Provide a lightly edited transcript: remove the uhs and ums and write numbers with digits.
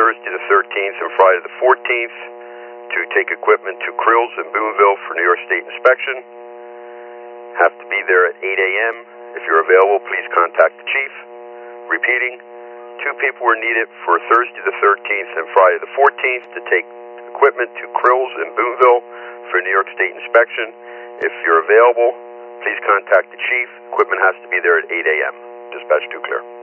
Thursday the 13th and Friday the 14th to take equipment to Krills in Boonville for New York State inspection. Have to be there at 8 a.m. If you're available, please contact the chief. Repeating, 2 people were needed for Thursday the 13th and Friday the 14th to take equipment to Krills in Boonville for New York State inspection. If you're available, please contact the chief. Equipment has to be there at 8 a.m. Dispatch 2 clear.